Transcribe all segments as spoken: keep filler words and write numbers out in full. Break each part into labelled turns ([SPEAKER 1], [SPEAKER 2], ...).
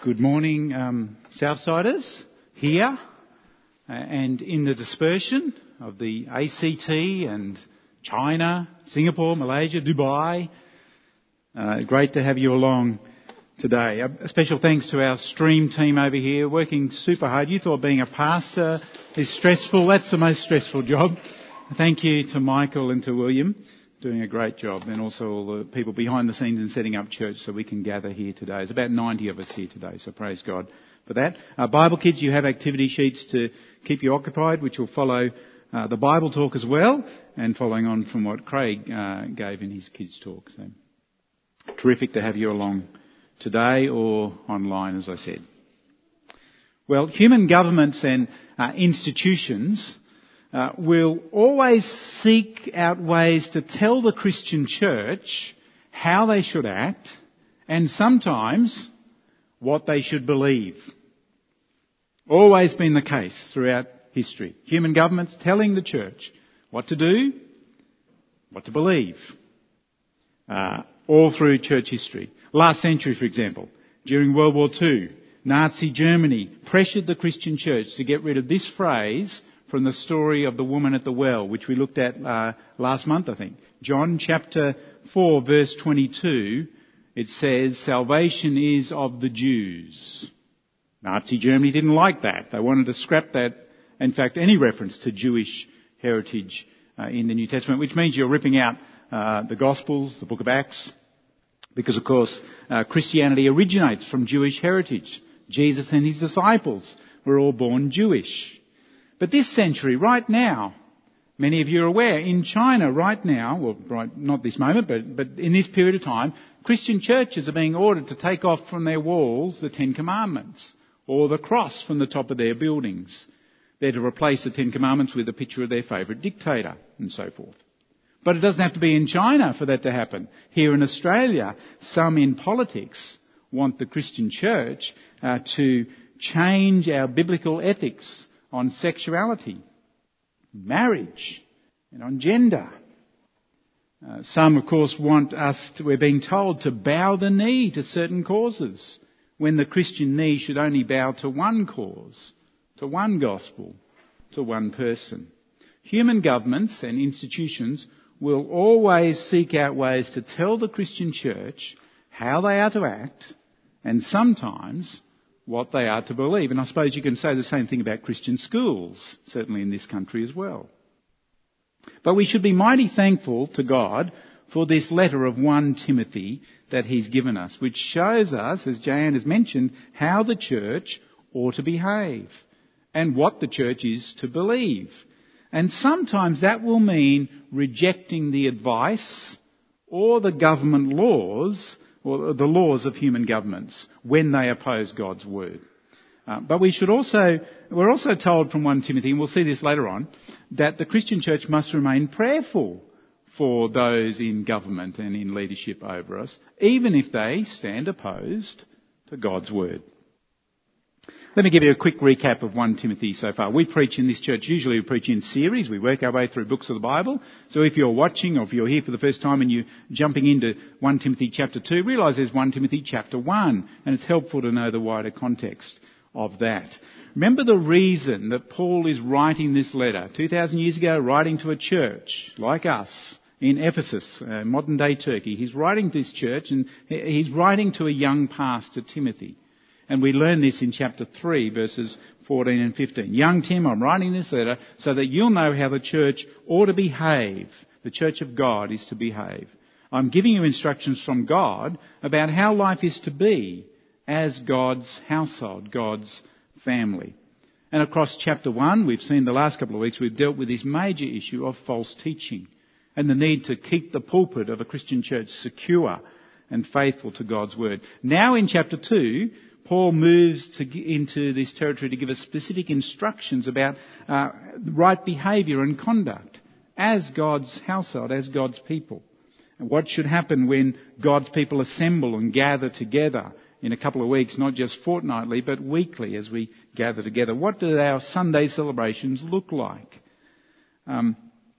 [SPEAKER 1] Good morning, um, Southsiders, here uh, and in the dispersion of the A C T and China, Singapore, Malaysia, Dubai. Uh, great to have you along today. A, a special thanks to our stream team over here, working super hard. You thought being a pastor is stressful. That's the most stressful job. Thank you to Michael and to William, doing a great job, and also all the people behind the scenes in setting up church so we can gather here today. There's about ninety of us here today, so praise God for that. Uh, Bible kids, you have activity sheets to keep you occupied, which will follow uh, the Bible talk as well, and following on from what Craig uh, gave in his kids talk. So terrific to have you along today or online, as I said. Well, human governments and uh, institutions Uh, will always seek out ways to tell the Christian church how they should act and sometimes what they should believe. Always been the case throughout history. Human governments telling the church what to do, what to believe, uh, all through church history. Last century, for example, during World War Two, Nazi Germany pressured the Christian church to get rid of this phrase from the story of the woman at the well, which we looked at uh, last month, I think. John chapter four, verse twenty-two, it says, "Salvation is of the Jews." Nazi Germany didn't like that. They wanted to scrap that, in fact, any reference to Jewish heritage uh, in the New Testament, which means you're ripping out uh, the Gospels, the book of Acts, because, of course, uh, Christianity originates from Jewish heritage. Jesus and his disciples were all born Jewish. But this century, right now, many of you are aware, in China right now, well, right, not this moment, but, but in this period of time, Christian churches are being ordered to take off from their walls the Ten Commandments or the cross from the top of their buildings. They're to replace the Ten Commandments with a picture of their favourite dictator and so forth. But it doesn't have to be in China for that to happen. Here in Australia, some in politics want the Christian church uh, to change our biblical ethics on sexuality, marriage, and on gender. Uh, some, of course, want us, to, we're being told, to bow the knee to certain causes, when the Christian knee should only bow to one cause, to one gospel, to one person. Human governments and institutions will always seek out ways to tell the Christian church how they are to act, and sometimes what they are to believe. And I suppose you can say the same thing about Christian schools, certainly in this country as well. But we should be mighty thankful to God for this letter of First Timothy that he's given us, which shows us, as Jan has mentioned, how the church ought to behave and what the church is to believe. And sometimes that will mean rejecting the advice or the government laws or the laws of human governments when they oppose God's word. Uh, but we should also, we're also told from First Timothy, and we'll see this later on, that the Christian church must remain prayerful for those in government and in leadership over us, even if they stand opposed to God's word. Let me give you a quick recap of First Timothy so far. We preach in this church, usually we preach in series. We work our way through books of the Bible. So if you're watching or if you're here for the first time and you're jumping into First Timothy chapter two, realise there's First Timothy chapter one. And it's helpful to know the wider context of that. Remember the reason that Paul is writing this letter. two thousand years ago, writing to a church like us in Ephesus, uh, modern day Turkey. He's writing to this church and he's writing to a young pastor, Timothy. And we learn this in chapter three, verses fourteen and fifteen. Young Tim, I'm writing this letter so that you'll know how the church ought to behave. The church of God is to behave. I'm giving you instructions from God about how life is to be as God's household, God's family. And across chapter one, we've seen the last couple of weeks, we've dealt with this major issue of false teaching and the need to keep the pulpit of a Christian church secure and faithful to God's word. Now in chapter two, Paul moves to, into this territory to give us specific instructions about uh, right behaviour and conduct as God's household, as God's people. And what should happen when God's people assemble and gather together in a couple of weeks, not just fortnightly, but weekly as we gather together. What do our Sunday celebrations look like? Um,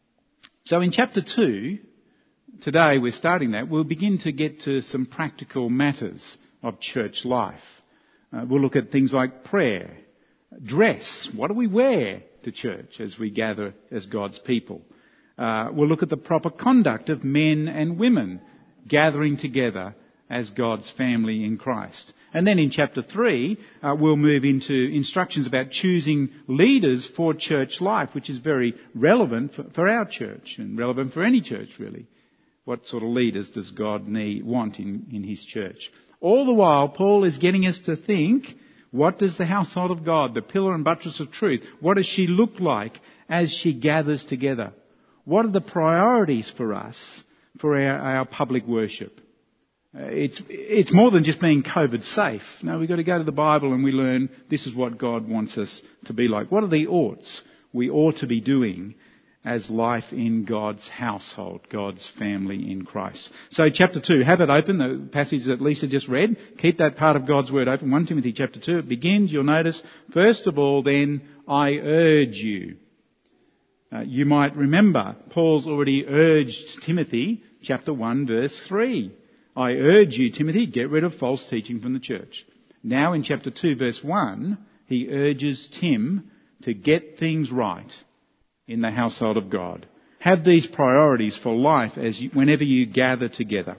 [SPEAKER 1] so in chapter two, today we're starting that, we'll begin to get to some practical matters of church life. Uh, we'll look at things like prayer, dress. What do we wear to church as we gather as God's people? Uh, we'll look at the proper conduct of men and women gathering together as God's family in Christ. And then in chapter three, uh, we'll move into instructions about choosing leaders for church life, which is very relevant for, for our church and relevant for any church, really. What sort of leaders does God need, want in, in his church? All the while, Paul is getting us to think, what does the household of God, the pillar and buttress of truth, what does she look like as she gathers together? What are the priorities for us for our, our public worship? Uh, it's it's more than just being COVID safe. No, we've got to go to the Bible and we learn this is what God wants us to be like. What are the oughts we ought to be doing as life in God's household, God's family in Christ? So chapter two, have it open, the passage that Lisa just read. Keep that part of God's word open. First Timothy chapter two, it begins, you'll notice, first of all then, I urge you. Uh, you might remember, Paul's already urged Timothy, chapter one, verse three. I urge you, Timothy, get rid of false teaching from the church. Now in chapter two, verse one, he urges Tim to get things right in the household of God. Have these priorities for life as you, whenever you gather together.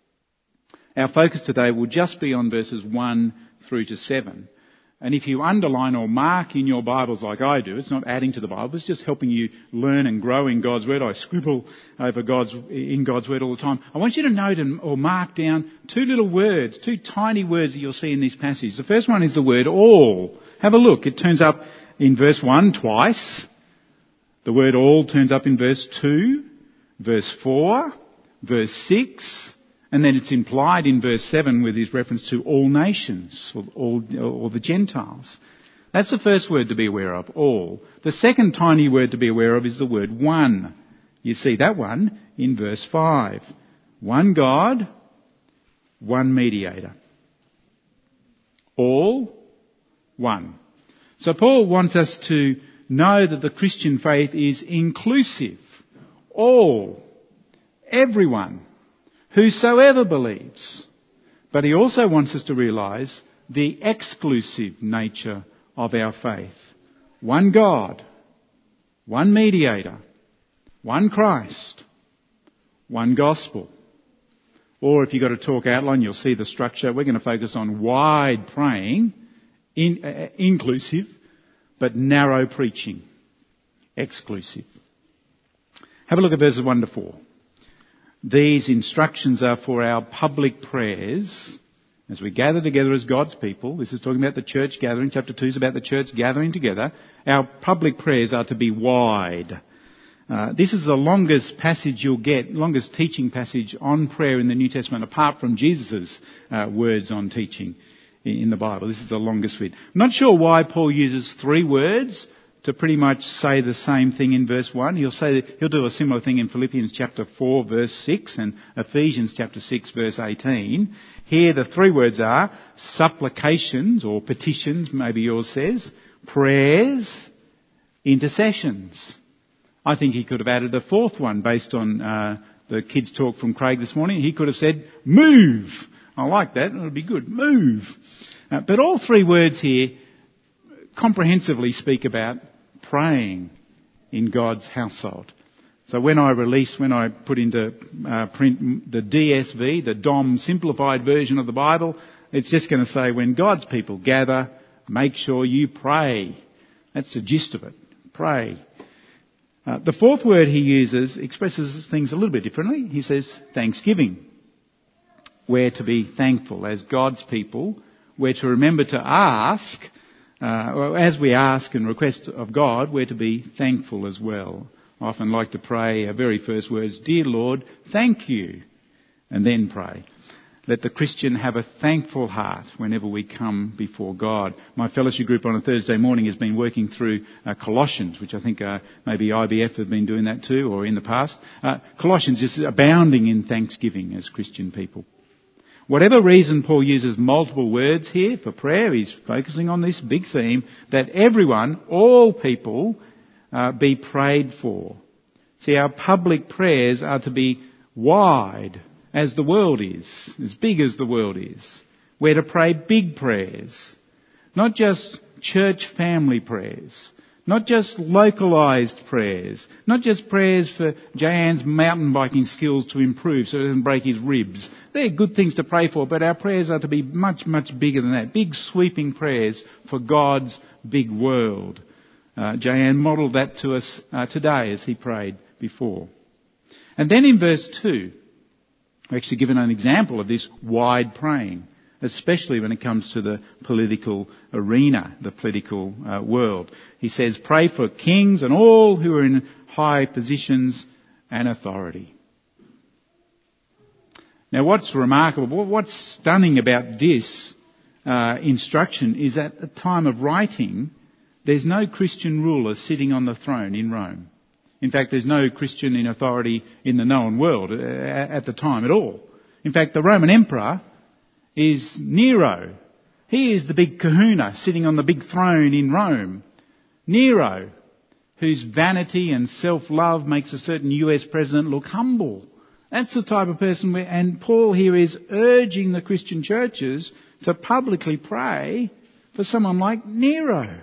[SPEAKER 1] Our focus today will just be on verses one through to seven. And if you underline or mark in your Bibles like I do, it's not adding to the Bible, it's just helping you learn and grow in God's Word. I scribble over God's, in God's Word all the time. I want you to note and, or mark down two little words, two tiny words that you'll see in this passage. The first one is the word all. Have a look. It turns up in verse one twice. The word all turns up in verse two, verse four, verse six, and then it's implied in verse seven with his reference to all nations, or, all, or the Gentiles. That's the first word to be aware of, all. The second tiny word to be aware of is the word one. You see that one in verse five. One God, one mediator. All, one. So Paul wants us to know that the Christian faith is inclusive. All, everyone, whosoever believes. But he also wants us to realise the exclusive nature of our faith. One God, one mediator, one Christ, one gospel. Or if you've got a talk outline, you'll see the structure. We're going to focus on wide praying, in, uh, inclusive, but narrow preaching, exclusive. Have a look at verses one to four. These instructions are for our public prayers as we gather together as God's people. This is talking about the church gathering. Chapter two is about the church gathering together. Our public prayers are to be wide. Uh, this is the longest passage you'll get, longest teaching passage on prayer in the New Testament, apart from Jesus' uh, words on teaching in the Bible. This is the longest bit. I'm not sure why Paul uses three words to pretty much say the same thing in verse one. He'll say he'll do a similar thing in Philippians chapter four verse six and Ephesians chapter six verse eighteen. Here the three words are supplications or petitions, maybe yours says, prayers, intercessions. I think he could have added a fourth one based on uh, the kids' talk from Craig this morning. He could have said, move. I like that. It would be good. Move. Uh, but all three words here comprehensively speak about praying in God's household. So when I release, when I put into uh, print the D S V, the D O M simplified version of the Bible, it's just going to say when God's people gather, make sure you pray. That's the gist of it. Pray. Uh, the fourth word he uses expresses things a little bit differently. He says thanksgiving. We're to be thankful as God's people. We're to remember to ask, uh, or as we ask and request of God, we're to be thankful as well. I often like to pray our very first words, Dear Lord, thank you, and then pray. Let the Christian have a thankful heart whenever we come before God. My fellowship group on a Thursday morning has been working through uh, Colossians, which I think uh, maybe I B F have been doing that too, or in the past. Uh, Colossians is abounding in thanksgiving as Christian people. Whatever reason Paul uses multiple words here for prayer, he's focusing on this big theme that everyone, all people, uh, be prayed for. See, our public prayers are to be wide as the world is, as big as the world is. We're to pray big prayers, Not just church family prayers. Not just localised prayers. Not just prayers for Jan mountain biking skills to improve so he doesn't break his ribs. They're good things to pray for, but our prayers are to be much, much bigger than that. Big sweeping prayers for God's big world. Uh, Jan modelled that to us uh, today as he prayed before. And then in verse two, we're actually given an example of this wide praying, especially when it comes to the political arena, the political uh, world. He says, pray for kings and all who are in high positions and authority. Now what's remarkable, what's stunning about this uh, instruction is at the time of writing, there's no Christian ruler sitting on the throne in Rome. In fact, there's no Christian in authority in the known world at the time at all. In fact, the Roman emperor is Nero. He is the big kahuna sitting on the big throne in Rome. Nero, whose vanity and self-love makes a certain U S president look humble. That's the type of person we're, and Paul here is urging the Christian churches to publicly pray for someone like Nero.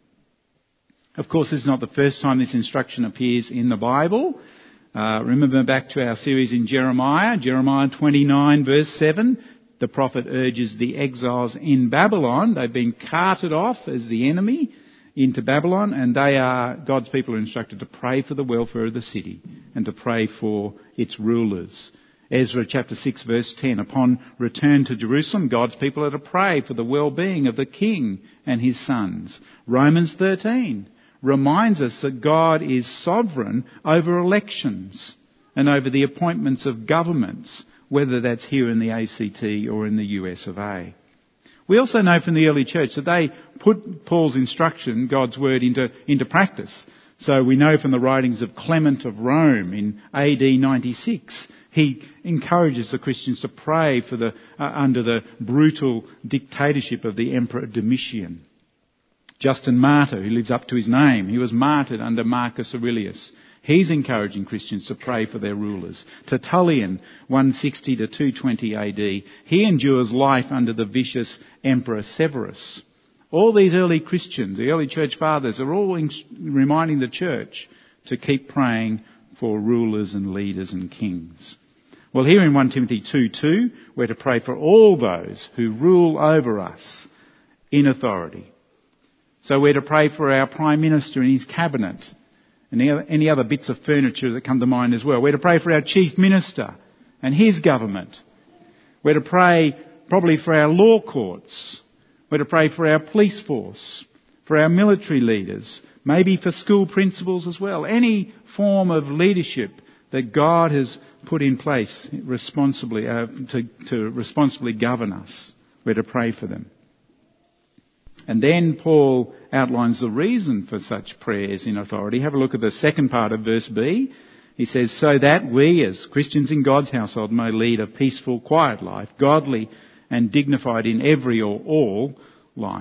[SPEAKER 1] Of course, this is not the first time this instruction appears in the Bible. Uh, remember back to our series in Jeremiah, Jeremiah twenty-nine verse seven. The prophet urges the exiles in Babylon. They've been carted off as the enemy into Babylon, and they are, God's people are instructed to pray for the welfare of the city and to pray for its rulers. Ezra chapter six verse ten. Upon return to Jerusalem, God's people are to pray for the well-being of the king and his sons. Romans thirteen reminds us that God is sovereign over elections and over the appointments of governments, whether that's here in the A C T or in the U S of A. We also know from the early church that they put Paul's instruction, God's word, into, into practice. So we know from the writings of Clement of Rome in A D ninety-six, he encourages the Christians to pray for the uh, under the brutal dictatorship of the Emperor Domitian. Justin Martyr, who lives up to his name, he was martyred under Marcus Aurelius. He's encouraging Christians to pray for their rulers. Tertullian, one sixty to two twenty A D, he endures life under the vicious Emperor Severus. All these early Christians, the early church fathers, are all in, reminding the church to keep praying for rulers and leaders and kings. Well, here in First Timothy two two, we're to pray for all those who rule over us in authority. So we're to pray for our Prime Minister and his cabinet and any other bits of furniture that come to mind as well. We're to pray for our Chief Minister and his government. We're to pray probably for our law courts. We're to pray for our police force, for our military leaders, maybe for school principals as well. Any form of leadership that God has put in place responsibly uh, to, to responsibly govern us. We're to pray for them. And then Paul outlines the reason for such prayers in authority. Have a look at the second part of verse B. He says, so that we as Christians in God's household may lead a peaceful, quiet life, godly and dignified in every or all life.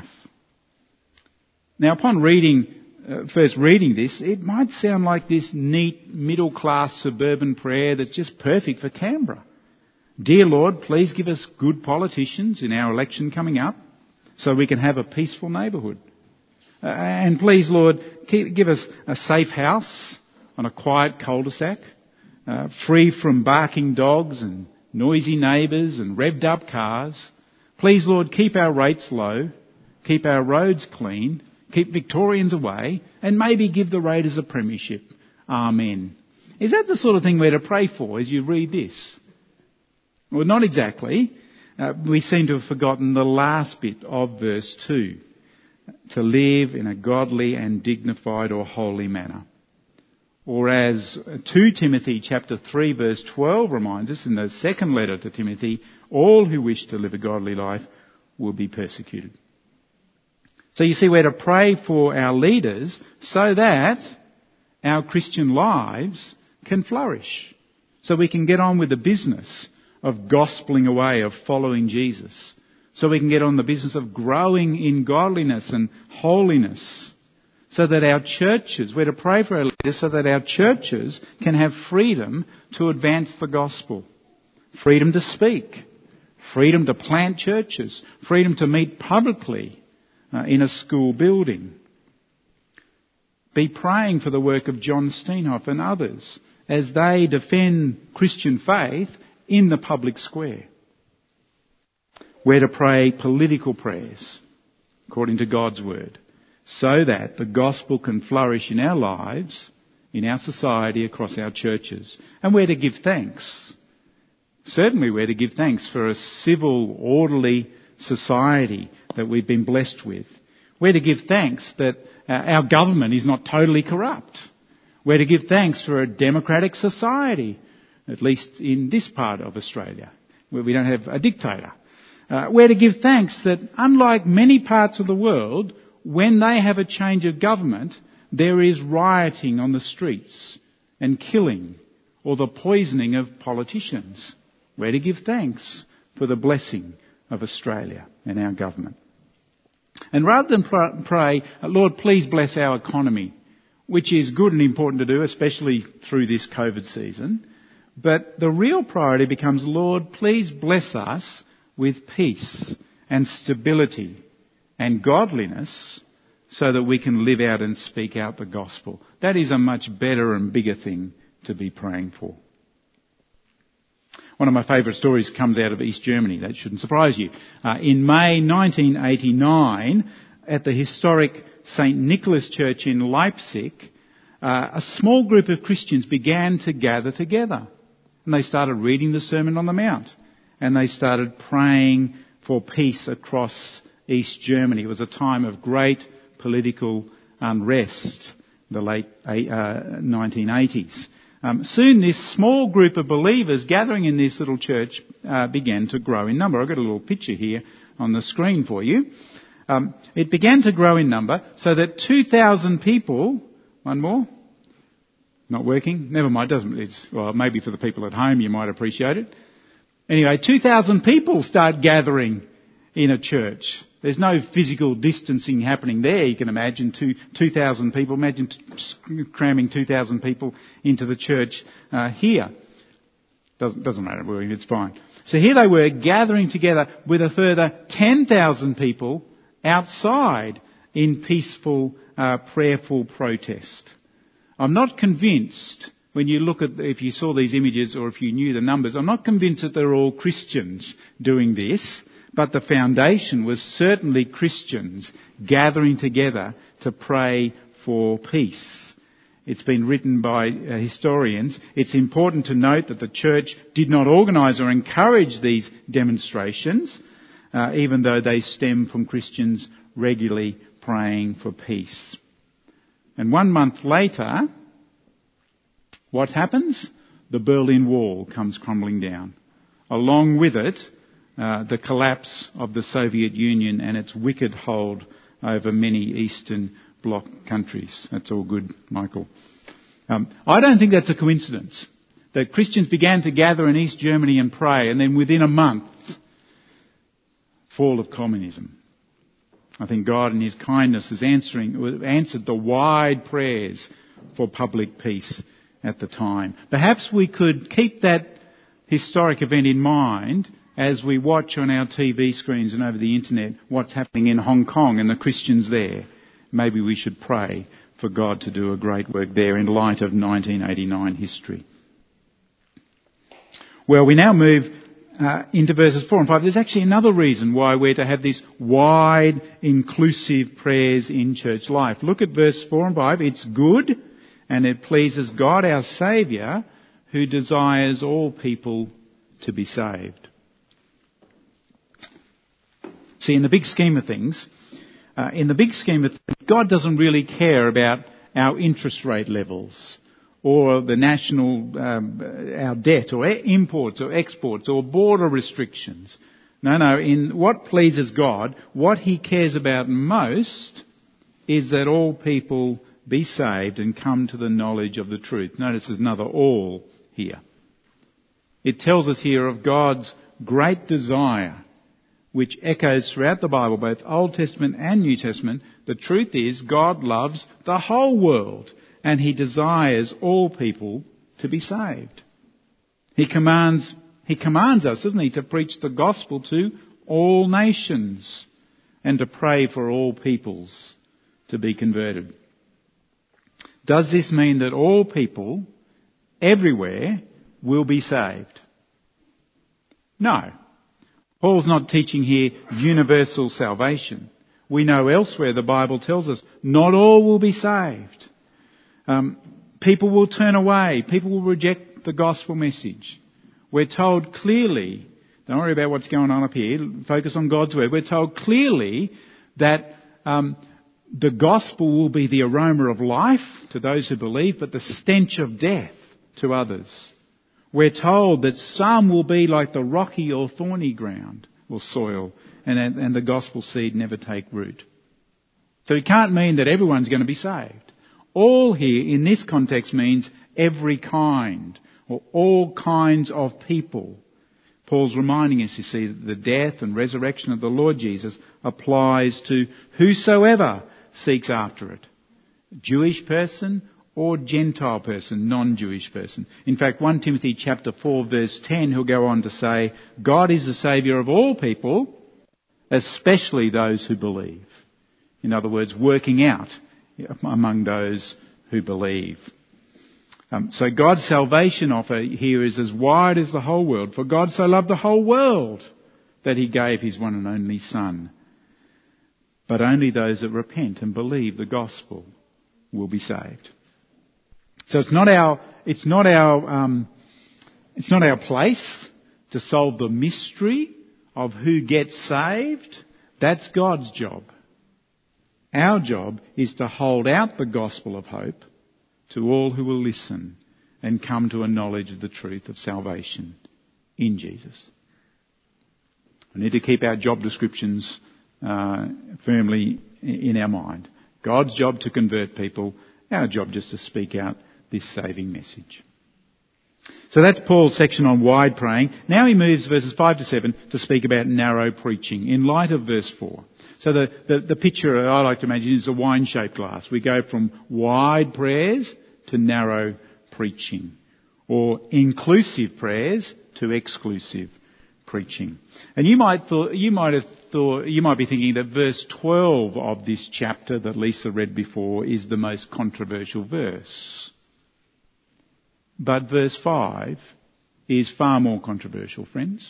[SPEAKER 1] Now upon reading, uh, first reading this, it might sound like this neat middle-class suburban prayer that's just perfect for Canberra. Dear Lord, please give us good politicians in our election coming up, so we can have a peaceful neighbourhood. Uh, and please, Lord, keep, give us a safe house on a quiet cul-de-sac, uh, free from barking dogs and noisy neighbours and revved up cars. Please, Lord, keep our rates low, keep our roads clean, keep Victorians away, and maybe give the Raiders a premiership. Amen. Is that the sort of thing we're to pray for as you read this? Well, not exactly. Uh, we seem to have forgotten the last bit of verse two. To live in a godly and dignified or holy manner. Or as Second Timothy chapter three verse twelve reminds us in the second letter to Timothy, all who wish to live a godly life will be persecuted. So you see, we're to pray for our leaders so that our Christian lives can flourish. So we can get on with the business of gospeling away, of following Jesus. So we can get on the business of growing in godliness and holiness. So that our churches, we're to pray for our leaders so that our churches can have freedom to advance the gospel. Freedom to speak. Freedom to plant churches. Freedom to meet publicly uh, in a school building. Be praying for the work of John Steenhoff and others as they defend Christian faith in the public square. We're to pray political prayers according to God's word, so that the gospel can flourish in our lives, in our society, across our churches. And we're to give thanks. Certainly we're to give thanks for a civil, orderly society that we've been blessed with. We're to give thanks that uh, our government is not totally corrupt. We're to give thanks for a democratic society, at least in this part of Australia, where we don't have a dictator. Uh, we're to give thanks that, unlike many parts of the world, when they have a change of government, there is rioting on the streets and killing or the poisoning of politicians. We're to give thanks for the blessing of Australia and our government. And rather than pray, Lord, please bless our economy, which is good and important to do, especially through this COVID season, but the real priority becomes, Lord, please bless us with peace and stability and godliness so that we can live out and speak out the gospel. That is a much better and bigger thing to be praying for. One of my favourite stories comes out of East Germany. That shouldn't surprise you. Uh, in May nineteen eighty-nine, at the historic Saint Nicholas Church in Leipzig, uh, a small group of Christians began to gather together. And they started reading the Sermon on the Mount. And they started praying for peace across East Germany. It was a time of great political unrest, the late uh, nineteen eighties. Um, soon this small group of believers gathering in this little church uh, began to grow in number. I've got a little picture here on the screen for you. Um, it began to grow in number so that two thousand people, one more, not working, never mind, doesn't it's, well, maybe for the people at home you might appreciate it. Anyway, two thousand people start gathering in a church. There's no physical distancing happening there. You can imagine two, 2,000 people. Imagine t- cramming two thousand people into the church uh, here. Doesn't, doesn't matter, it's fine. So here they were gathering together with a further ten thousand people outside in peaceful, uh, prayerful protest. I'm not convinced, when you look at, if you saw these images or if you knew the numbers, I'm not convinced that they're all Christians doing this. But the foundation was certainly Christians gathering together to pray for peace. It's been written by uh, historians. It's important to note that the church did not organise or encourage these demonstrations, uh, even though they stem from Christians regularly praying for peace. And one month later, what happens? The Berlin Wall comes crumbling down. Along with it, Uh, the collapse of the Soviet Union and its wicked hold over many Eastern Bloc countries. That's all good, Michael. Um, I don't think that's a coincidence that Christians began to gather in East Germany and pray, and then within a month, fall of communism. I think God in His kindness has answering, answered the wide prayers for public peace at the time. Perhaps we could keep that historic event in mind as we watch on our T V screens and over the internet what's happening in Hong Kong and the Christians there. Maybe we should pray for God to do a great work there in light of nineteen eighty-nine history. Well, we now move uh, into verses four and five. There's actually another reason why we're to have this wide, inclusive prayers in church life. Look at verse four and five. It's good and it pleases God, our Saviour, who desires all people to be saved. See, in the big scheme of things, uh, in the big scheme of things, God doesn't really care about our interest rate levels or the national, um, our debt or imports or exports or border restrictions. No, no, in what pleases God, what He cares about most is that all people be saved and come to the knowledge of the truth. Notice there's another all here. It tells us here of God's great desire, which echoes throughout the Bible, both Old Testament and New Testament. The truth is, God loves the whole world and He desires all people to be saved. He commands, He commands us, doesn't He, to preach the gospel to all nations. and to pray for all peoples to be converted. Does this mean that all people, everywhere, will be saved? No. Paul's not teaching here universal salvation. We know elsewhere the Bible tells us not all will be saved. Um, people will turn away. People will reject the gospel message. We're told clearly, don't worry about what's going on up here, focus on God's word. We're told clearly that um, the gospel will be the aroma of life to those who believe, but the stench of death to others. We're told that some will be like the rocky or thorny ground or soil, and, and the gospel seed never take root. So it can't mean that everyone's going to be saved. All here in this context means every kind, or all kinds of people. Paul's reminding us, you see, that the death and resurrection of the Lord Jesus applies to whosoever seeks after it. Jewish person or Gentile person, non-Jewish person. In fact, First Timothy chapter four verse ten, he'll go on to say, God is the Saviour of all people, especially those who believe. In other words, working out among those who believe. Um, so God's salvation offer here is as wide as the whole world. For God so loved the whole world that he gave his one and only Son. But only those that repent and believe the gospel will be saved. So it's not our, it's not our, um, it's not our place to solve the mystery of who gets saved. That's God's job. Our job is to hold out the gospel of hope to all who will listen and come to a knowledge of the truth of salvation in Jesus. We need to keep our job descriptions uh, firmly in our mind. God's job to convert people, our job just to speak out this saving message. So that's Paul's section on wide praying. Now he moves verses five to seven to speak about narrow preaching in light of verse four. So the, the, the picture I like to imagine is a wine-shaped glass. We go from wide prayers to narrow preaching, or inclusive prayers to exclusive preaching. And you might thought, you might have thought, you might be thinking that verse twelve of this chapter that Lisa read before is the most controversial verse. But verse five is far more controversial, friends.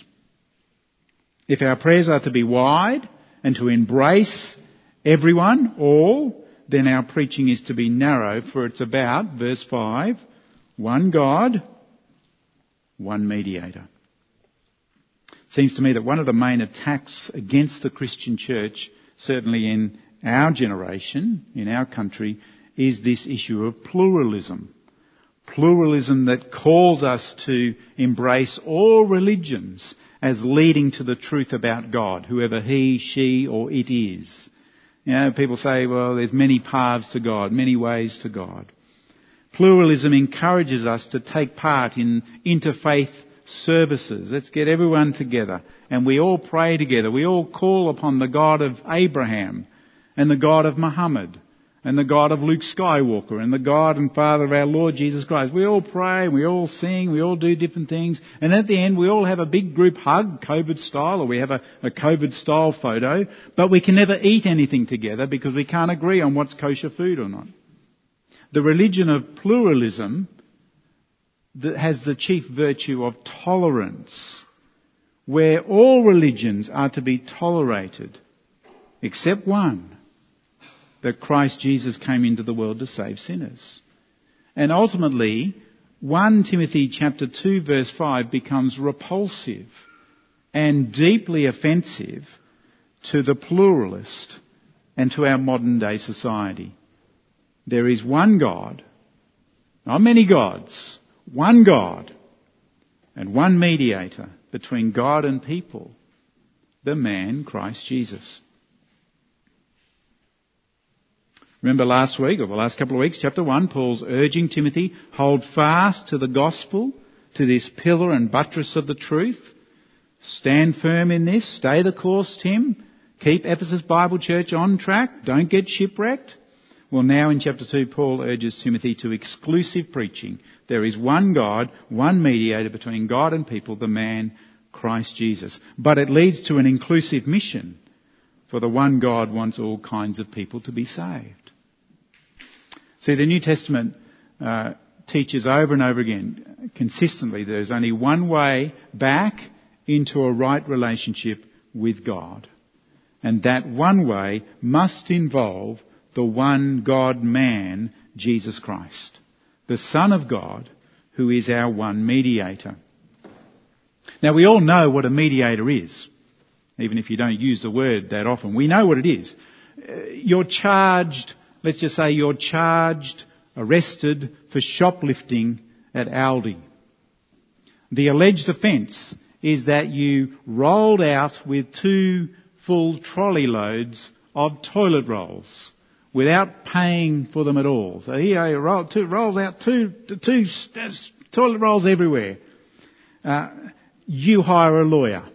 [SPEAKER 1] If our prayers are to be wide and to embrace everyone, all, then our preaching is to be narrow, for it's about, verse five, one God, one mediator. Seems to me that one of the main attacks against the Christian church, certainly in our generation, in our country, is this issue of pluralism. Pluralism that calls us to embrace all religions as leading to the truth about God, whoever he, she or it is. You know, people say, well, there's many paths to God, many ways to God. Pluralism encourages us to take part in interfaith services. Let's get everyone together and we all pray together. We all call upon the God of Abraham and the God of Muhammad and the God of Luke Skywalker and the God and Father of our Lord Jesus Christ. We all pray, we all sing, we all do different things. And at the end, we all have a big group hug, COVID style, or we have a, a COVID style photo. But we can never eat anything together because we can't agree on what's kosher food or not. The religion of pluralism that has the chief virtue of tolerance, where all religions are to be tolerated, except one, that Christ Jesus came into the world to save sinners. And ultimately, First Timothy chapter two verse five becomes repulsive and deeply offensive to the pluralist and to our modern day society. There is one God, not many gods, one God and one mediator between God and people, the man Christ Jesus. Remember last week, or the last couple of weeks, chapter one, Paul's urging Timothy, hold fast to the gospel, to this pillar and buttress of the truth. Stand firm in this. Stay the course, Tim. Keep Ephesus Bible Church on track. Don't get shipwrecked. Well, now in chapter two, Paul urges Timothy to exclusive preaching. There is one God, one mediator between God and people, the man Christ Jesus. But it leads to an inclusive mission. For the one God wants all kinds of people to be saved. See, the New Testament uh, teaches over and over again, consistently, there's only one way back into a right relationship with God. And that one way must involve the one God-man, Jesus Christ, the Son of God, who is our one mediator. Now, we all know what a mediator is, even if you don't use the word that often. We know what it is. You're charged, let's just say you're charged, arrested for shoplifting at Aldi. The alleged offence is that you rolled out with two full trolley loads of toilet rolls without paying for them at all. So here you roll, two, rolls out two, two toilet rolls everywhere. Uh, you hire a lawyer.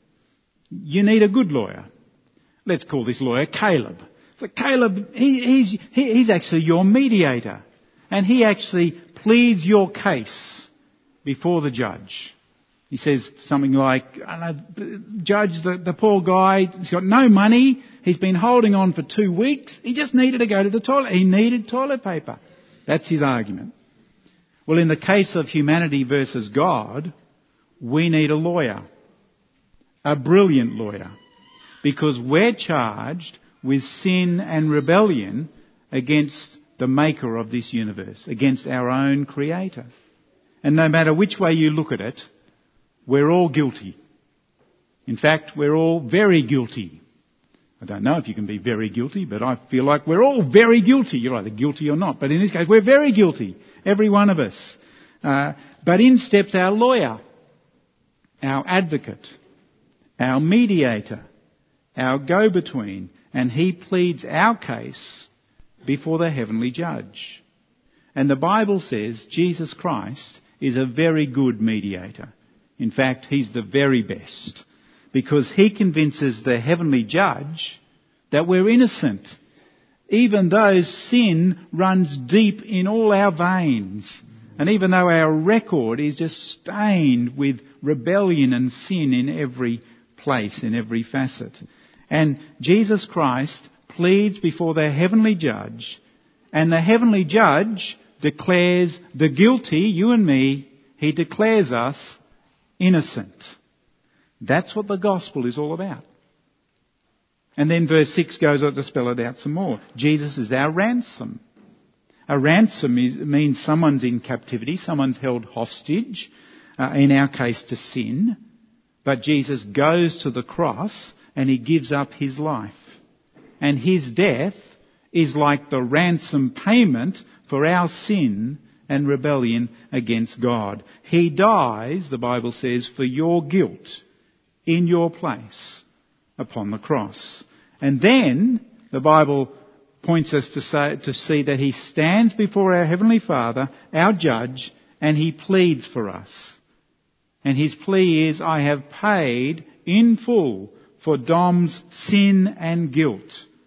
[SPEAKER 1] You need a good lawyer. Let's call this lawyer Caleb. So Caleb, he, he's, he, he's actually your mediator. And he actually pleads your case before the judge. He says something like, I don't know, Judge, the, the poor guy, he's got no money. He's been holding on for two weeks. He just needed to go to the toilet. He needed toilet paper. That's his argument. Well, in the case of humanity versus God, we need a lawyer. A brilliant lawyer. Because we're charged with sin and rebellion against the maker of this universe, against our own creator. And no matter which way you look at it, we're all guilty. In fact, we're all very guilty. I don't know if you can be very guilty, but I feel like we're all very guilty. You're either guilty or not. But in this case, we're very guilty. Every one of us. Uh, but in steps our lawyer, our advocate, our mediator, our go-between, and he pleads our case before the heavenly judge. And the Bible says Jesus Christ is a very good mediator. In fact, he's the very best, because he convinces the heavenly judge that we're innocent, even though sin runs deep in all our veins, and even though our record is just stained with rebellion and sin in every place, in every facet. And Jesus Christ pleads before the heavenly judge, and the heavenly judge declares the guilty, you and me, he declares us innocent. That's what the gospel is all about. And then verse six goes on to spell it out some more. Jesus is our ransom. A ransom is, means someone's in captivity, someone's held hostage, uh, in our case to sin. But Jesus goes to the cross and he gives up his life. And his death is like the ransom payment for our sin and rebellion against God. He dies, the Bible says, for your guilt in your place upon the cross. And then the Bible points us to say, to see that he stands before our Heavenly Father, our judge, and he pleads for us. And his plea is, I have paid in full for Dom's sin and guilt.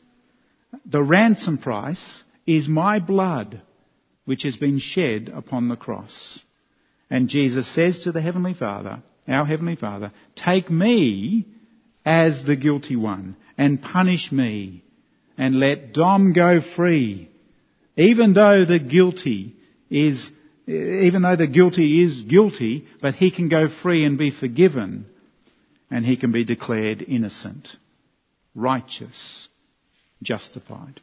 [SPEAKER 1] The ransom price is my blood, which has been shed upon the cross. And Jesus says to the Heavenly Father, our Heavenly Father, take me as the guilty one and punish me and let Dom go free. Even though the guilty is, even though the guilty is guilty, but he can go free and be forgiven, and he can be declared innocent, righteous, justified.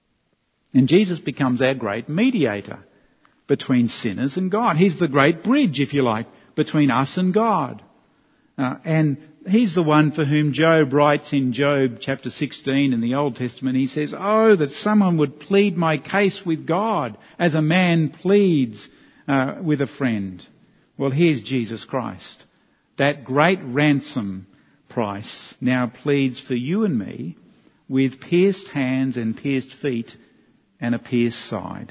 [SPEAKER 1] And Jesus becomes our great mediator between sinners and God. He's the great bridge, if you like, between us and God. Uh, and he's the one for whom Job writes in Job chapter sixteen in the Old Testament. He says, oh, that someone would plead my case with God as a man pleads uh, with a friend. Well, here's Jesus Christ. That great ransom price now pleads for you and me with pierced hands and pierced feet and a pierced side.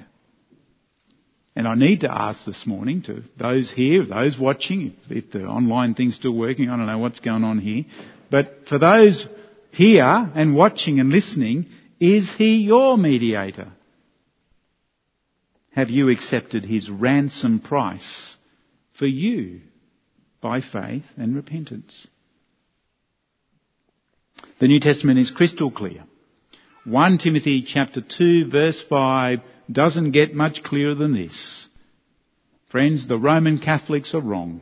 [SPEAKER 1] And I need to ask this morning to those here, those watching, if, if the online thing's still working, I don't know what's going on here. But for those here and watching and listening, is he your mediator? Have you accepted his ransom price for you by faith and repentance? The New Testament is crystal clear. First Timothy chapter two verse five doesn't get much clearer than this. Friends, the Roman Catholics are wrong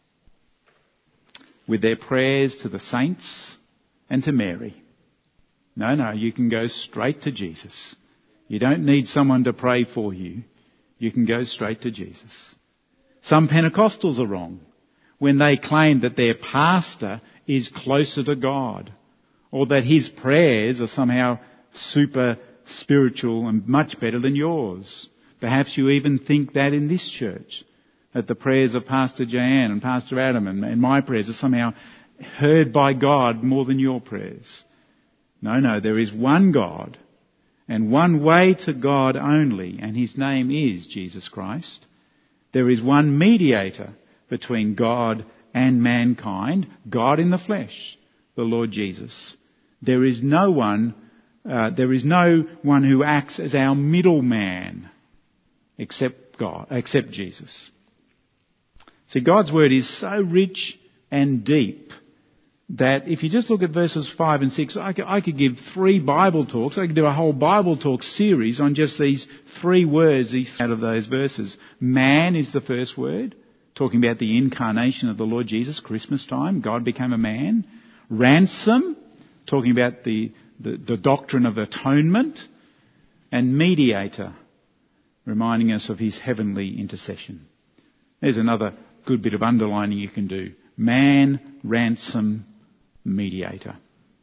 [SPEAKER 1] with their prayers to the saints and to Mary. No, no, you can go straight to Jesus. You don't need someone to pray for you. You can go straight to Jesus. Some Pentecostals are wrong when they claim that their pastor is closer to God, or that his prayers are somehow super spiritual and much better than yours. Perhaps you even think that in this church, that the prayers of Pastor Jan and Pastor Adam and, and my prayers are somehow heard by God more than your prayers. No, no, there is one God and one way to God only, and his name is Jesus Christ. There is one mediator between God and mankind, God in the flesh, the Lord Jesus. There is no one, uh, there is no one who acts as our middleman except God, except Jesus. See, God's word is so rich and deep that if you just look at verses five and six, I could, I could give three Bible talks. I could do a whole Bible talk series on just these three words out of those verses. Man is the first word, talking about the incarnation of the Lord Jesus, Christmas time. God became a man. Ransom, talking about the, the, the doctrine of atonement. And mediator, reminding us of his heavenly intercession. There's another good bit of underlining you can do. Man, ransom, mediator.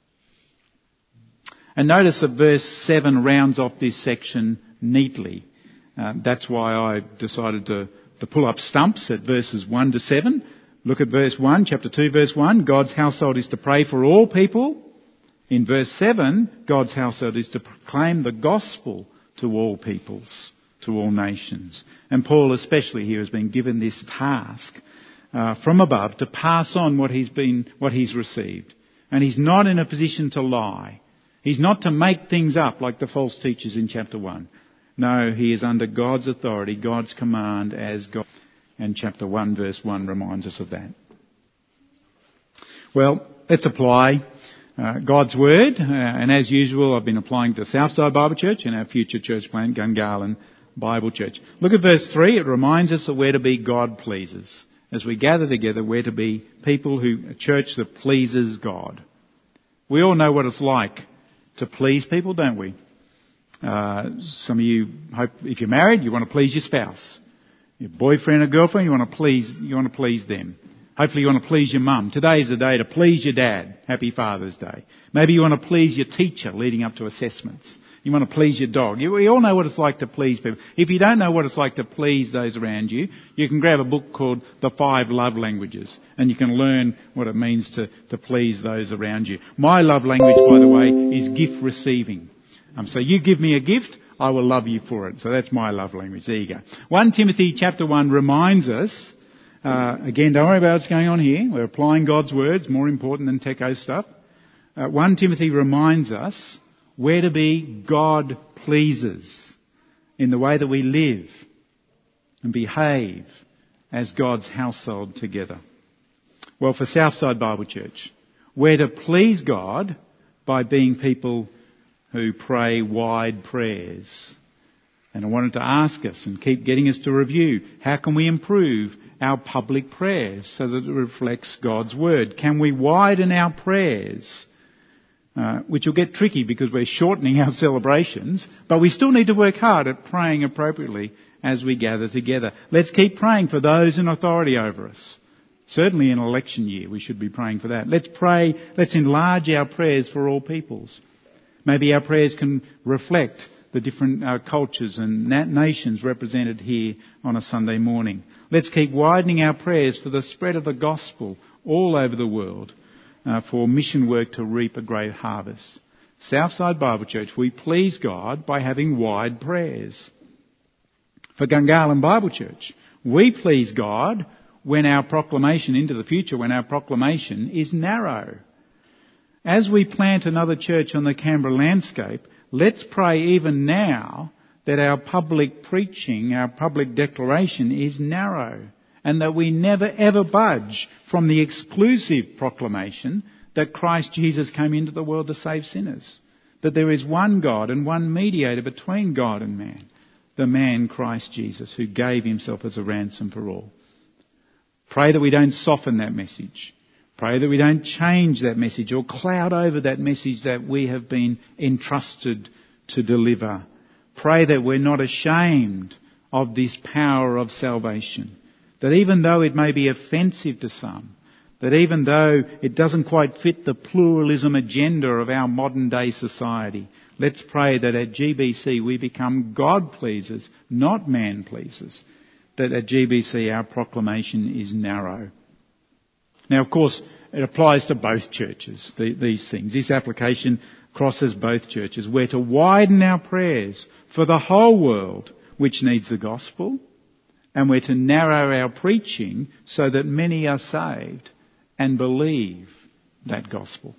[SPEAKER 1] And notice that verse seven rounds off this section neatly. Uh, that's why I decided to, to pull up stumps at verses one to seven. Look at verse one, chapter two, verse one. God's household is to pray for all people. In verse seven, God's household is to proclaim the gospel to all peoples, to all nations. And Paul especially here has been given this task uh, from above to pass on what he's been, what he's received. And he's not in a position to lie. He's not to make things up like the false teachers in chapter one. No, he is under God's authority, God's command as God. And chapter one verse one reminds us of that. Well, let's apply uh, God's word. Uh, and as usual, I've been applying to Southside Bible Church and our future church plant, Gungahlin Bible Church. Look at verse three. It reminds us that we're to be God pleasers. As we gather together, we're to be people who, a church that pleases God. We all know what it's like to please people, don't we? Uh, some of you hope, if you're married, you want to please your spouse. Your boyfriend or girlfriend, you want to please, you want to please them. Hopefully you want to please your mum. Today's the day to please your dad. Happy Father's Day. Maybe you want to please your teacher leading up to assessments. You want to please your dog. You, we all know what it's like to please people. If you don't know what it's like to please those around you, you can grab a book called The Five Love Languages and you can learn what it means to, to please those around you. My love language, by the way, is gift receiving. Um, so you give me a gift, I will love you for it. So that's my love language. There you go. First Timothy chapter one reminds us, uh, again, don't worry about what's going on here. We're applying God's words, more important than techo stuff. Uh, First Timothy reminds us we're to be God pleasers in the way that we live and behave as God's household together. Well, for Southside Bible Church, we're to please God by being people who pray wide prayers. And I wanted to ask us and keep getting us to review, how can we improve our public prayers so that it reflects God's word? Can we widen our prayers? Uh, which will get tricky because we're shortening our celebrations, but we still need to work hard at praying appropriately as we gather together. Let's keep praying for those in authority over us. Certainly in election year we should be praying for that. Let's pray, let's enlarge our prayers for all peoples. Maybe our prayers can reflect the different uh, cultures and na- nations represented here on a Sunday morning. Let's keep widening our prayers for the spread of the gospel all over the world, uh, for mission work to reap a great harvest. Southside Bible Church, we please God by having wide prayers. For Gungahlin Bible Church, we please God when our proclamation into the future, when our proclamation is narrow. As we plant another church on the Canberra landscape, let's pray even now that our public preaching, our public declaration is narrow and that we never ever budge from the exclusive proclamation that Christ Jesus came into the world to save sinners. That there is one God and one mediator between God and man, the man Christ Jesus, who gave himself as a ransom for all. Pray that we don't soften that message. Pray that we don't change that message or cloud over that message that we have been entrusted to deliver. Pray that we're not ashamed of this power of salvation. That even though it may be offensive to some, that even though it doesn't quite fit the pluralism agenda of our modern day society, let's pray that at G B C we become God pleasers, not man pleasers. That at G B C our proclamation is narrow. Now, of course, it applies to both churches, the, these things. This application crosses both churches. We're to widen our prayers for the whole world which needs the gospel, and we're to narrow our preaching so that many are saved and believe that gospel.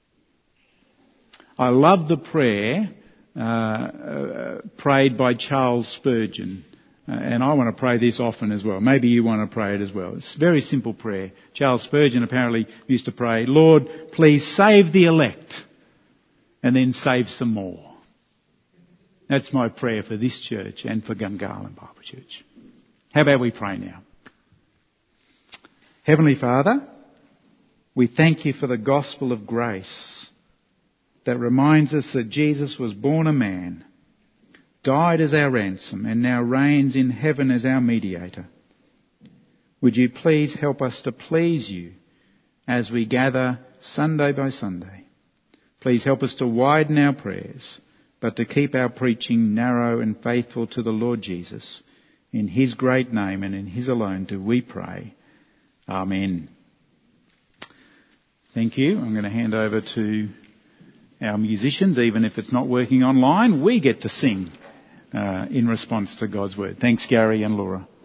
[SPEAKER 1] I love the prayer uh, uh, prayed by Charles Spurgeon. Uh, and I want to pray this often as well. Maybe you want to pray it as well. It's a very simple prayer. Charles Spurgeon apparently used to pray, Lord, please save the elect and then save some more. That's my prayer for this church and for Gungahlin Bible Church. How about we pray now? Heavenly Father, we thank you for the gospel of grace that reminds us that Jesus was born a man, died as our ransom, and now reigns in heaven as our mediator. Would you please help us to please you as we gather Sunday by Sunday? Please help us to widen our prayers, but to keep our preaching narrow and faithful to the Lord Jesus. In his great name and in his alone do we pray. Amen. Thank you. I'm going to hand over to our musicians. Even if it's not working online, we get to sing uh, in response to God's word. Thanks, Gary and Laura.